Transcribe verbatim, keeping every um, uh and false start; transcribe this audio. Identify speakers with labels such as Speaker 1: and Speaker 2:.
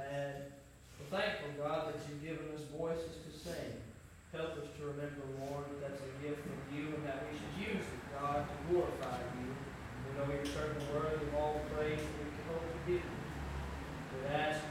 Speaker 1: And we're thankful, God, that you've given us voices to sing. Help us to remember, Lord, that that's a gift from you and that we should use it, God, to glorify you. We know you're certainly worthy of all praise that we can hope to give you. We ask